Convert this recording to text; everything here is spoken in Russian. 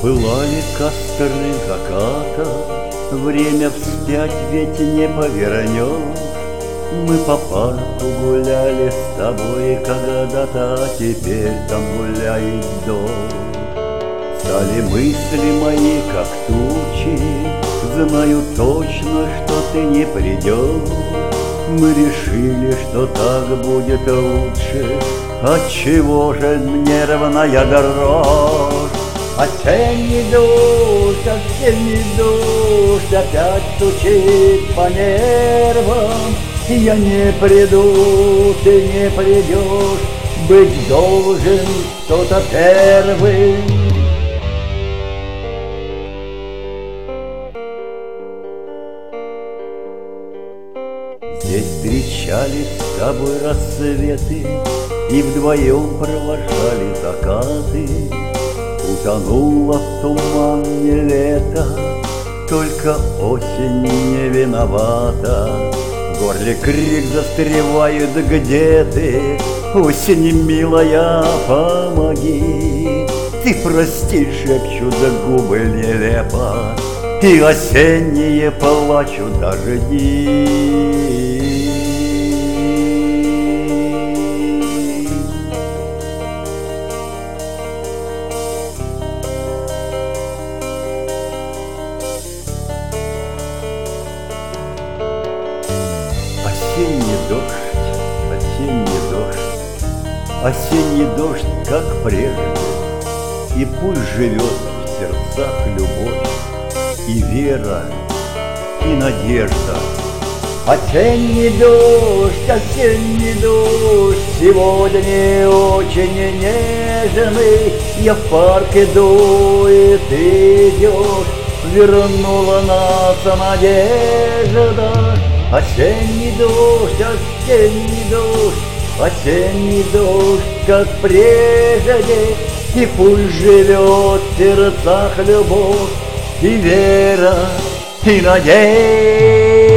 Пылали костры заката, время вспять ведь не повернем. Мы по парку гуляли с тобой когда-то, а теперь там гуляет дождь. Стали мысли мои, как тучи, знаю точно, что ты не придешь. Мы решили, что так будет лучше, отчего же нервная дрожь? Осенний дождь, опять стучит по нервам. Я не приду, ты не придешь, быть должен кто-то первым. Здесь встречались с тобой рассветы и вдвоем провожали закаты. Утонуло в тумане лето, только осень не виновата. В горле крик застревает: где ты, осень милая, помоги. Ты прости, шепчут губы нелепо, и осенние плачут дожди. Осенний дождь, осенний дождь, как прежде, и пусть живет в сердцах любовь, и вера, и надежда. Осенний дождь, сегодня очень нежный. Я в парк иду, и ты идешь, вернула нас надежда. Осенний дождь, осенний дождь, как прежде, и пусть живет в сердцах любовь, и вера, и надежда.